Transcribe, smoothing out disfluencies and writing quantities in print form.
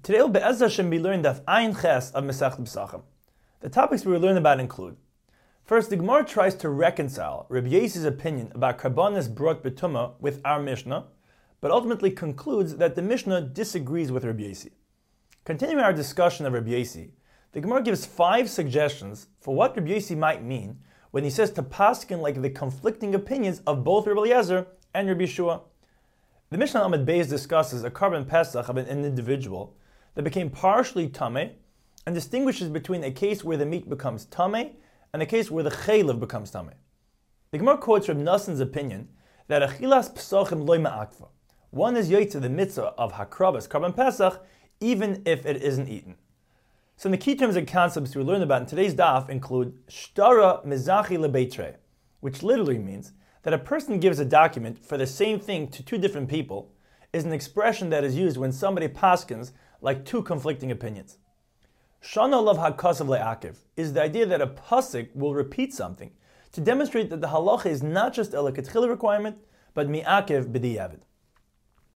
Today will Be'ez Hashem be learned Daf Ayin Ches of Masechet Pesachim. The topics we will learn about include: first, the Gemara tries to reconcile Rabbi Yossi's opinion about Karbanis brought B'tumah with our Mishnah, but ultimately concludes that the Mishnah disagrees with Rabbi Yossi. Continuing our discussion of Rabbi Yossi, the Gemara gives 5 suggestions for what Rabbi Yossi might mean when he says to paskin like the conflicting opinions of both Rabbi Eliezer and Rabbi Yeshua. The Mishnah Amud Beis discusses a Karban Pesach of an individual that became partially tameh and distinguishes between a case where the meat becomes tameh and a case where the chaylev becomes tameh. The Gemara quotes Reb Nassan's opinion that achilas psachim loy ma'akva. One is yotze the mitzvah of hakravas Karban Pesach even if it isn't eaten. Some of the key terms and concepts we learn about in today's daf include shtara mizachi lebeitre, which literally means that a person gives a document for the same thing to 2 different people, is an expression that is used when somebody paskins like 2 conflicting opinions. Shana lav hakasav le'akiv is the idea that a pasuk will repeat something to demonstrate that the halacha is not just a lekatchila requirement, but mi'akiv b'di'avid.